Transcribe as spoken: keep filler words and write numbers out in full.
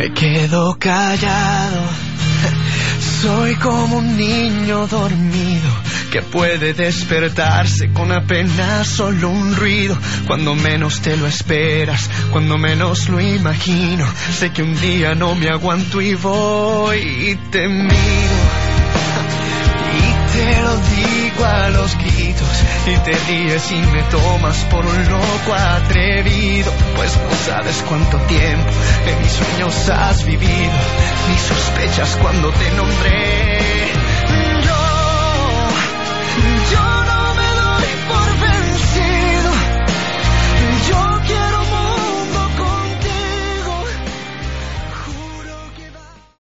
Me quedo callado. Soy como un niño dormido que puede despertarse con apenas solo un ruido. Cuando menos te lo esperas, cuando menos lo imagino. Sé que un día no me aguanto y voy y te miro. Y te lo digo a los gritos. Y te ríes y me tomas por un loco atrevido. Pues no sabes cuánto tiempo en mis sueños has vivido, ni sospechas cuando te nombré.